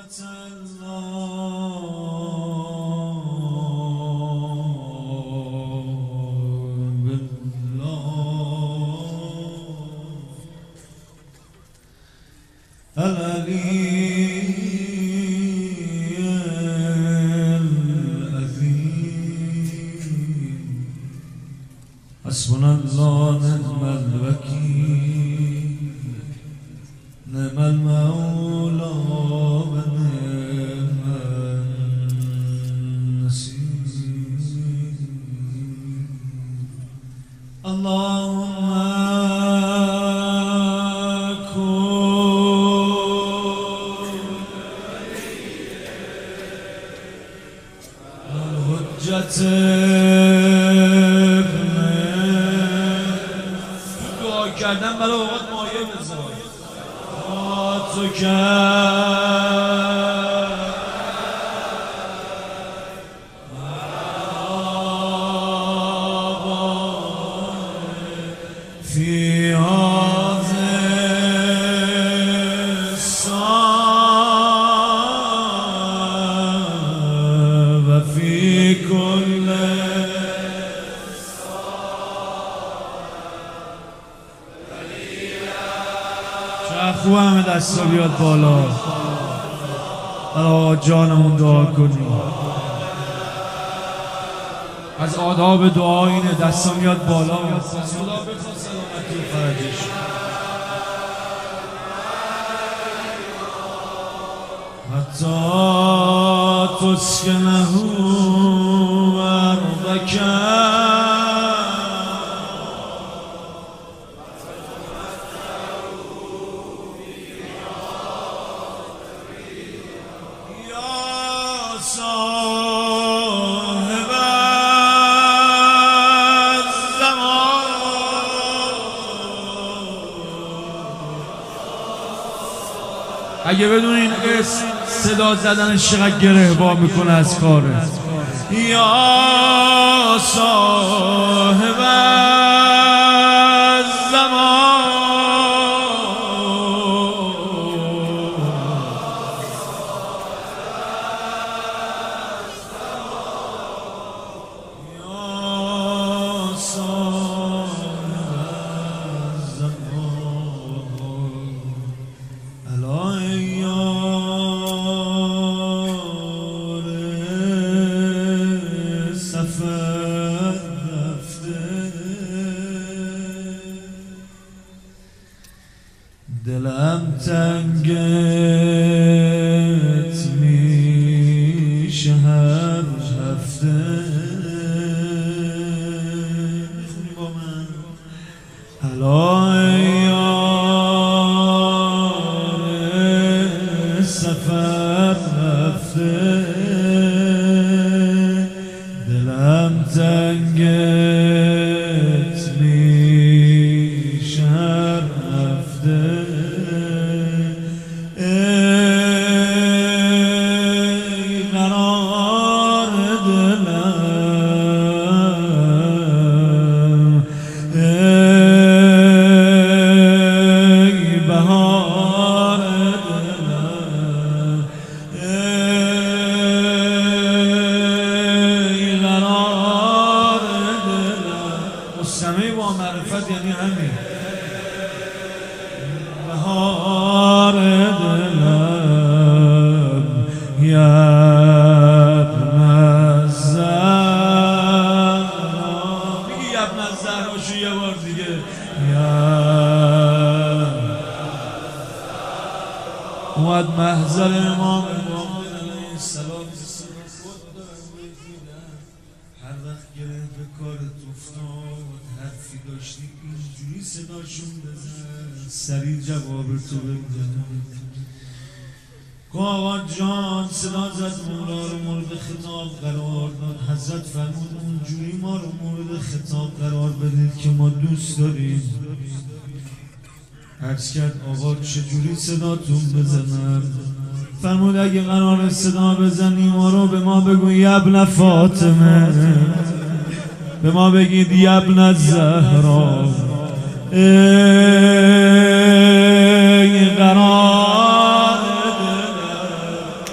حسبنا الله نعم الوكيل نعم المولى ونعم النصير اللهم كن الحجة کردن برای اوقات مایه بذار تو کرد فی هذه الساعة و فی کل خوب همه دستا بیاد بالا برای جانمون دعا کنیم. از آداب دعا اینه دستا میاد بالا خدا بخواد سلامتی و فرجش. حتی تسکنه ارضک صاحب الزمان. اگه بدونین اسم صدا زدنش چقدر گره‌بار میکنه از کاره. یا صاحب الزمان دلم تنگت میشه هر هفته. میخونی با من الا یار سفر رفته دلم تنگت میشه هر هفته. مستمعی با معرفت یعنی همین بهار دلم یبن الزهرا. میگی یبن الزهرا شو یه بار دیگه. اومد محضر امام علیه السلام. هر وقت گره به کارت افتاد حرفی داشتی اینجوری صداشون بزن سریع جواب تو بده. آقا جان صدا زد مولا رو مورد خطاب قرار داد. حضرت فرمود اونجوری ما رو مورد خطاب قرار بدید که ما دوست داریم. عرض کرد آقا چجوری صداتون بزنم؟ فرمود اگه قرار صدا بزنی ما رو به ما بگو یبن فاطمه، به ما بگید یبن الزهرا. ای قرار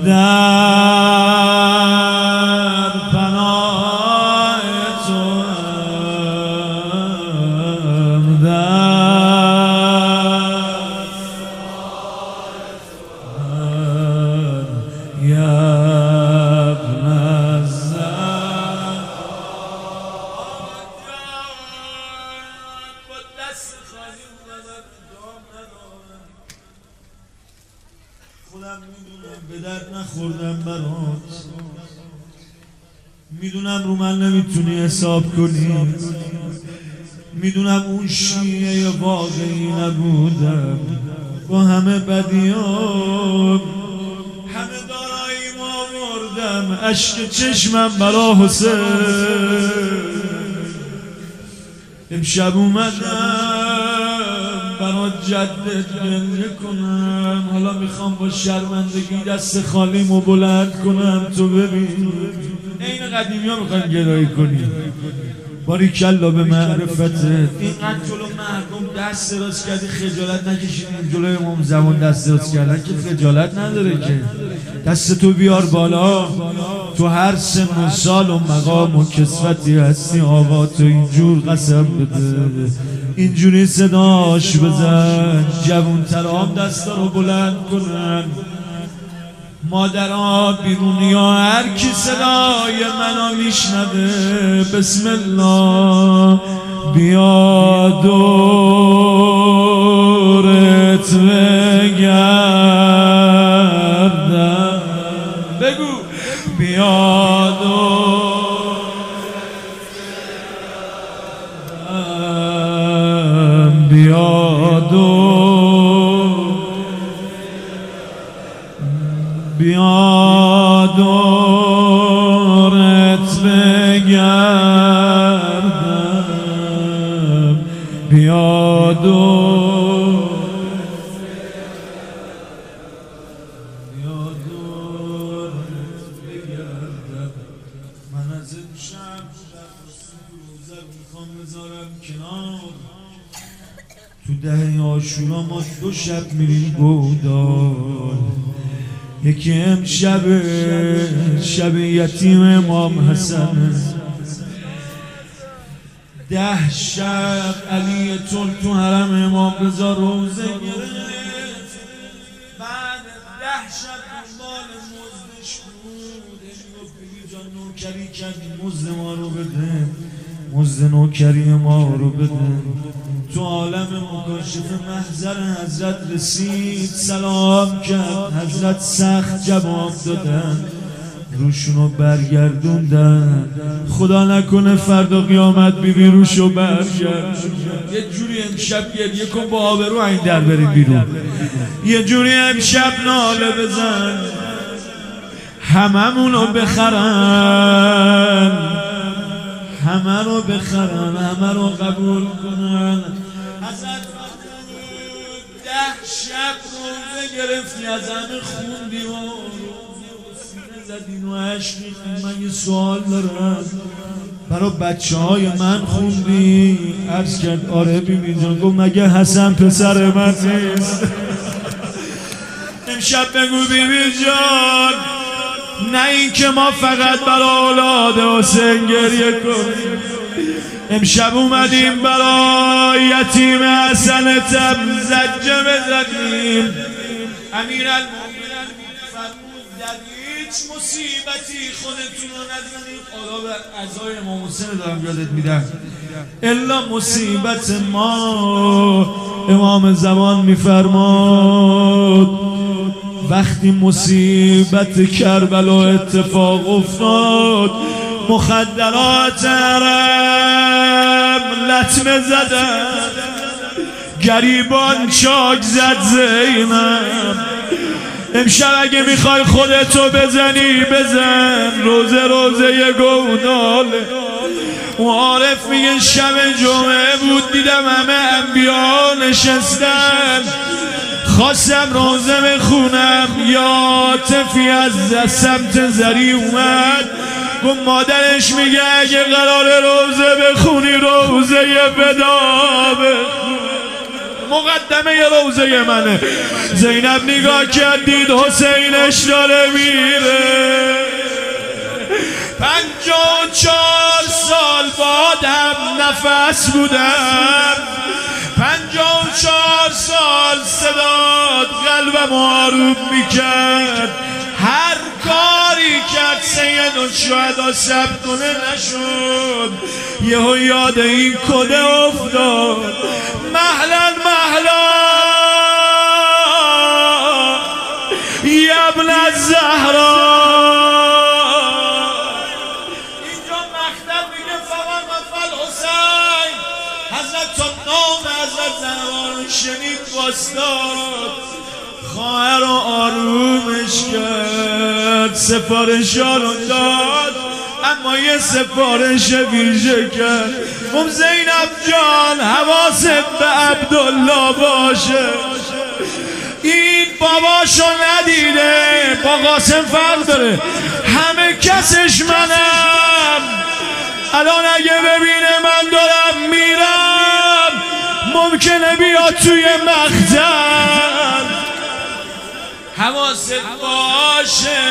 در پناه تو خودم میدونم به درد نخوردم برات، میدونم رو من نمیتونی حساب کنی، میدونم اون شیعه واقعی نبودم، با همه بدیام همه داراییم آوردم، عشق چشمم برا حسین. امشب اومدم برات جدت گریه کنم، حالا میخوام با شرمندگی دست خالیمو بلند کنم. تو ببین این قدیمی ها میخوایم گرایی کنی، باریکلا به معرفتت. اینقدر جلو مردم دست دراز کردی خجالت نکشیدیم، جلوی امام زمان دست دراز کردن که خجالت نداره که. دست تو بیار بالا، تو هر سن و سال و مقام و کسوتی هستی، آقا تو اینجور قسم بده، اینجوری صداش بزن، جوان‌ترام دستا رو بلند کنن، مادرها بیرونی ها هر کی صدای منو میشنوه بسم الله بیا دورت بگردم، بگو بیا دورت بیا دورت بگردم، بیا دورت بگردم. من از امشب روزه میخوام بذارم کنار، تو دهه عاشورا ما 2 شب میریم گودال، یکی امشب شب یتیم امام حسن، 10 شب علی ترک تو حرم امام رضا روزه گرفت، بعد 10 شب دنبال مزدش بود، پدی جان نوکری کردی مزد ما رو بده، مزد نوکری ما رو بده. تو عالم مکاشف محضر حضرت رسید، سلام کرد، حضرت سخت جواب دادن، روشونو برگردوندن، خدا نکنه فردا قیامت بیبی روشو برگرد. یه جوری امشب گریه کن با آبرو این در بریم بیرون، یه جوری امشب ناله بزن، هممونو بخرن، همه رو بخرن، همه رو قبول کنن. حضرت 10 شب روزه گرفتی، از همه خوندی و سینه زدین و عشق ریختین. من یه سوال دارم، برای بچه های من خوندی؟ عرض کرد آره بیبی جان. گفت مگه حسن پسر من نیست؟ امشب بگو بیبی جان، نه این که ما فقط برای اولاد حسین گریه کنیم، امشب اومدیم برای یتیم حسن تب زجه بزنیم. امیرالمومنین فرمود در هیچ مصیبتی خودتون رو نزنید، خدا به عزای امام حسین دارم یادت میدم، الا مصیبت ما. امام زمان میفرماد وقتی مصیبت کربلا اتفاق افتاد، مخدرات عرب لطمه زدن، گریبان چاک زد زینب. امشب اگه میخوای خودتو بزنی بزن، روزه گوداله. عارف میگه شب جمعه بود، دیدم همه انبیا نشستن، خواستم روزه بخونم، یا عاطفی از سمت زری اومد، گفت مادرش میگه اگه قرار روزه بخونی روزه ودا بخون. مقدمه روزه منه. زینب نگاه کرد دید حسینش داره میره. 54 سال بادم نفس بودم، 54 سال صدات قلبم آروم میکرد. هر کاری کرد سید الشهدا ثبت کنه نشد. یهو یاد این کده افتاد، مهلا مهلا یا ابن الزهرا. اینجا مختم میگه فقط مفل حسین. حضرت تا نام حضرت زهرا شنید واسداد، خواهر رو آرومش کرد، سفارش رو داد، اما یه سفارش ویژه کرد. زینب جان حواست به عبدالله باشه، این باباشو ندیده، با قاسم فرق داره، همه کسش منم. الان اگه ببینه من دارم میرم ممکنه بیاد توی مقتل. حواست باشه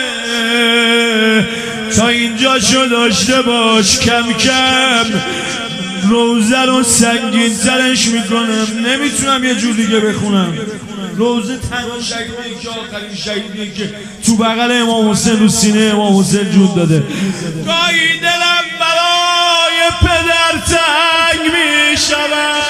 تا اینجاشو داشته باش. کم کم روزه رو سنگین ترش میکنم، نمیتونم یه جور دیگه بخونم. روزه تنها شهیدی که آخرین شهیدی که تو بغل امام حسین رو سینه امام حسین جون داده. گاهی دلم برای پدر تنگ میشود،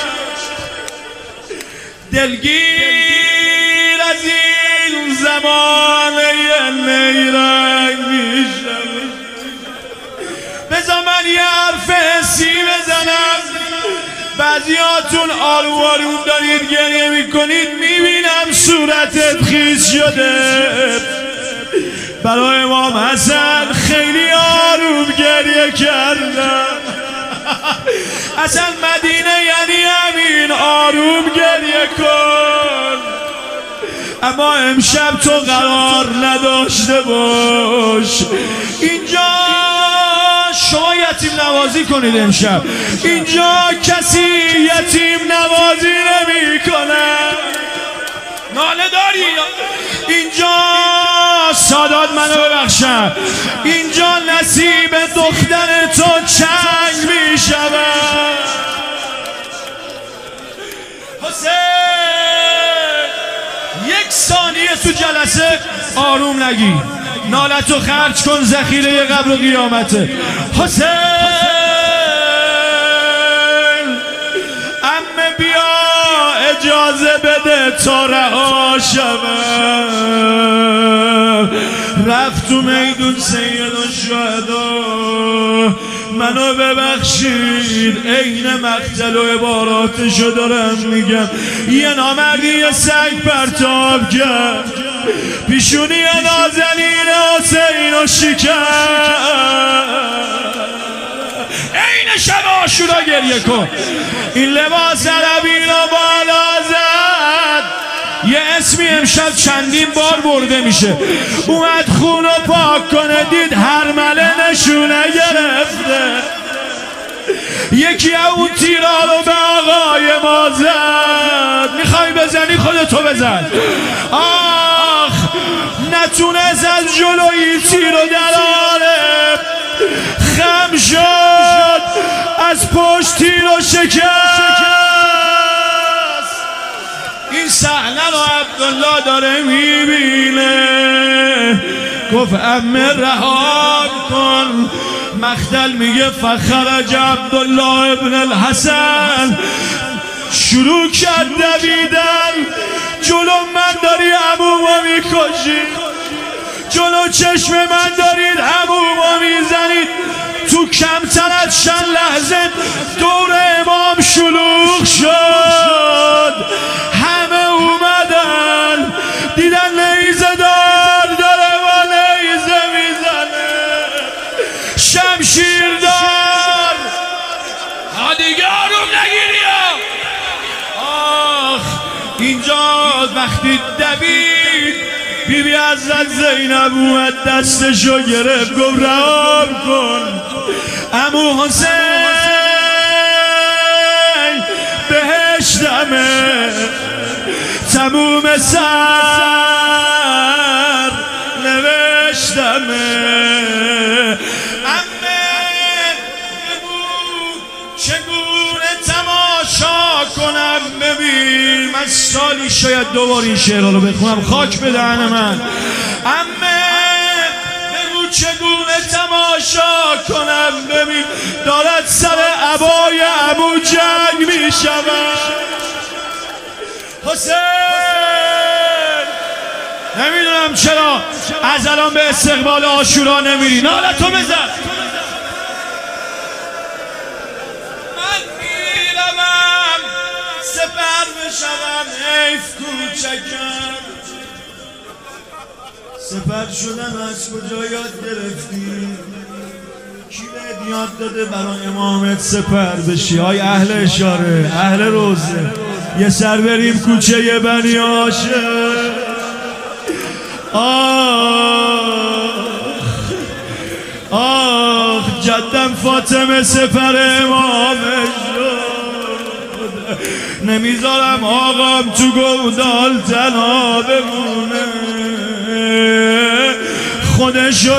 دلگیر از این زمانه نیرنگ میشود. بذار من یه حرف حسی بزنم. بعضیاتون آروم آروم دارید گریه میکنید، میبینم صورتت خیس شده. برای امام حسن خیلی آروم گریه کردم. اصلا مدینه یعنی همین، آروم گریه کن. اما امشب تو قرار نداشته باش. اینجا شما یتیم نوازی کنید امشب، اینجا کسی یتیم نوازی نمی کنه. ناله داری اینجا؟ سادات منو ببخشن، اینجا نصیب دختر تو چنگ می شود. حسین یک ثانیه تو جلسه آروم نگی، نالتو خرج کن، ذخیره قبر و قیامته. حسین عمه بیا اجازه بده تا رها شوم. رفت تو میدون سید الشهدا، منو ببخشید عین مقتل و عباراتشو دارم میگم. یه نامردی یه سنگ پرتاب کرد، پیشونی نازنین حسین و شکست. عین شب عاشورا گریه کن. این لباس عربی رو بالا زد، یه اسمی امشب چندین بار برده میشه. اومد خون رو پاک کنه، دید هرمله نشونه گرفته. یکی اون تیرا رو به آقای ما زد. میخوای بزنی خودتو بزن. آخ نتونست از جلوی تیرو دراره، خم شد، از پشت تیرو شکست. این صحنه رو عبدالله داره میبینه. گفت عمه رها کن. مختل میگه فخرج عبدالله ابن الحسن، شروع کرد دویدن. جلو من داری عمومو میکشی، جلو چشم من دارید عمومو میزنید. تو کمتر از چند لحظه دور امام شلوغ شد. همه اومدن دیدن نیزه دار داره و نیزه میزنه، شمشیر دار. دیگه آروم نگیری. آخ اینجا وقتی دوید بیبی حضرت زینب اومد دستشو گرفت، گفت رها کن. عمو حسین بهشت نوشتمه تموم سر نوشتمه چگونه تماشا کنم ببین من سالی شاید دوبار این شعر رو بخونم خاک به دهن من عمه بگو چگونه تماشا کنم ببین دارد سر عبای عمو جنگ می شود حسین نمیدونم چرا از الان به استقبال عاشورا نمیری نالتو بزن سپر بشوم حیف کوچکم سپر شدن از کجا یاد گرفتی کی بهت یاد داده برای امامت سپر بشی های اهل اشاره اهل روزه یه سر بریم کوچه بنی هاشم آخ جدم فاطمه سپر امامش نمیذارم آقام تو گودال تنها بمونه خودشو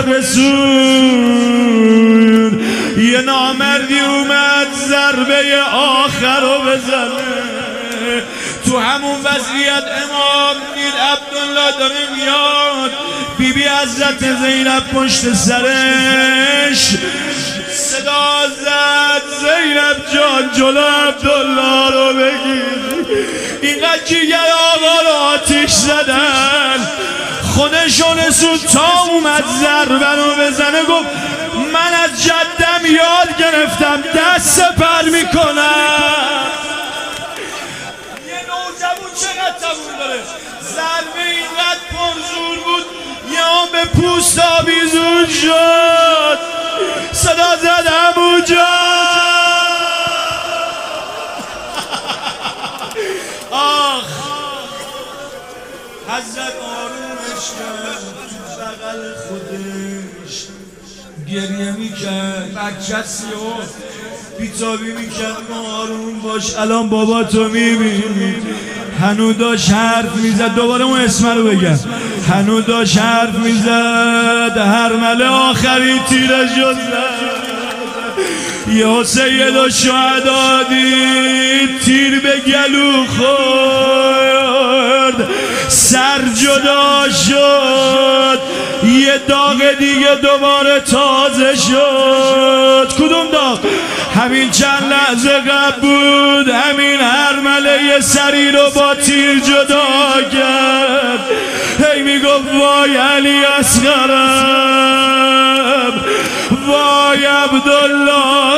رسون یه نامردی اومد ضربه آخر رو بزنه تو همون وضعیت امام دید عبدالله داره میاد بیبی حضرت زینب پشت سرش صدا زد زینب جان جلو عبدالله رو بگیر اینقدر جیگر آقا رو آتیش زدن خودشون رسون تا اومد ضربه رو بزنه گفت من از جدم یاد گرفتم دست سپر میکنم یه نوجوان چقدر تموم داره ضربه اینقدر پرزور بود یه آن به پوست آویزون شد صدا زد عمو جان آخ حضرت آرومش کرد تو بغل خودش گریه میکرد بچه سیاه بیتابی میکرد آروم باش الان بابا تو میبینی هنو داشت حرف میزد دوباره اون اسم رو بگم هنو داشت حرف میزد هرمله آخری تیرش رو زد یا سید و شهدا دید تیر به گلو خورد سر جدا شد یه داغ دیگه دوباره تازه شد کدوم داغ؟ همین چند لحظه قبل بود همین هرمله سری رو با تیر جدا کرد هی میگفت وای علی اصغرم وای عبدالله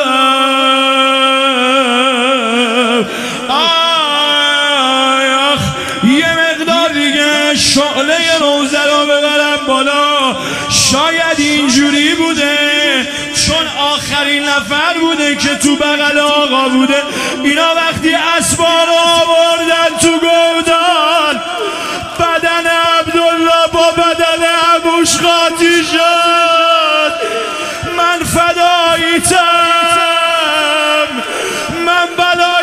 آخ یه مقدار دیگه شعله روزه رو ببرم بالا شاید اینجوری بوده چون آخرین نفر بوده که تو بغل آقا بوده اینا وقتی اسبا رو آوردن تو گودال بدن عبدالله با بدن عموش قاطی شد من فداییتم من بلا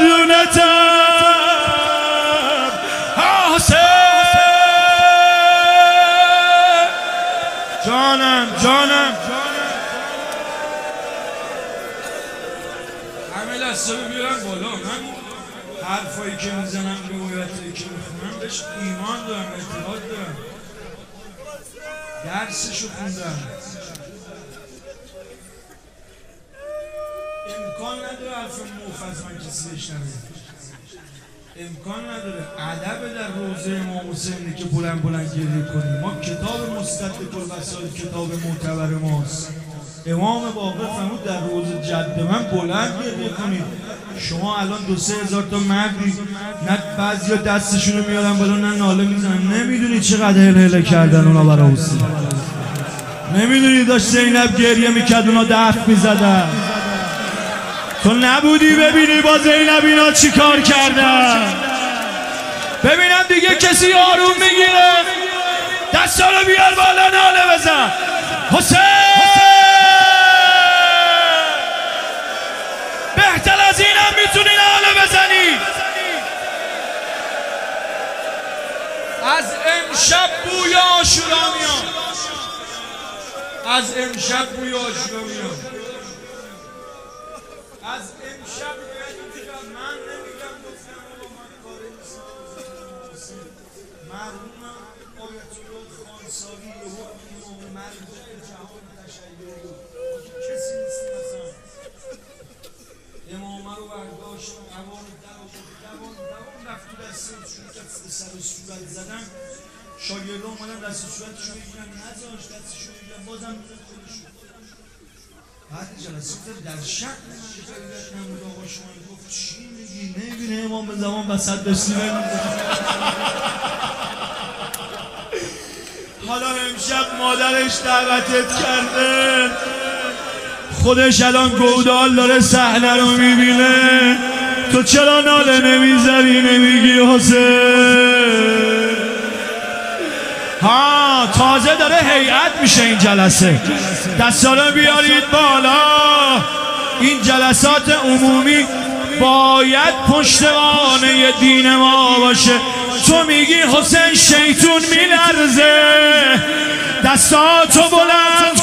گردونتم حسین جانم همه لسته رو بیارم بالا من حرفایی که میزنم روایتایی که میخونم بهش ایمان دارم اعتقاد دارم درسشو خوندم امکان نداره حرف موف از من کسی بشنوه امکان نداره ادب در روضه امام حسین که بلند گریه کنیم ما کتاب مستدرک الوسائل کتاب معتبر ماست امام باقر فرمود در روز جد من بلند گریه کنید شما الان 2-3 هزار تا مردی نه بعضیا دستشونو میارن بالا نه ناله میزنن نمیدونی چقدر هله کردن اونا برای حسین نمیدونی داشت زینب گریه میکرد اونا دف میزدن تو نبودی ببینی با زینب اینا چی کار کردن ببینم دیگه کسی آروم میگیره دستا رو بیار بالا ناله بزن حسین بهتر از اینم میتونی ناله بزنی از امشب بوی آشنا میاد، از امشب من نمیگم گفتم با من کار نیست. مرحومم آیت الله خانساری امام مرجع جهان تشیع کسی نیست مثلا امامه رو برداشت دوان رفت تو دستش شروع کرد سر صورت زدن. شاگرده اومدن دست صورتشو بگیرن نذاش دستشو بگیرن بازم خودشون بعد جلسه در شک نمود آقا شما گفت چی میگی؟ نمیبینه امام به زمان وسط داشتی حالا امشب مادرش دعوتت کرده، خودش الان گودال داره صحنه رو میبینه، تو چرا ناله نمیزنی نمیگی حسین؟ ها تازه داره هیئت میشه این جلسه، دستارو بیارید بالا. این جلسات عمومی باید پشتوانه دین ما باشه. تو میگی حسین شیطون میلرزه، دستاتو بلند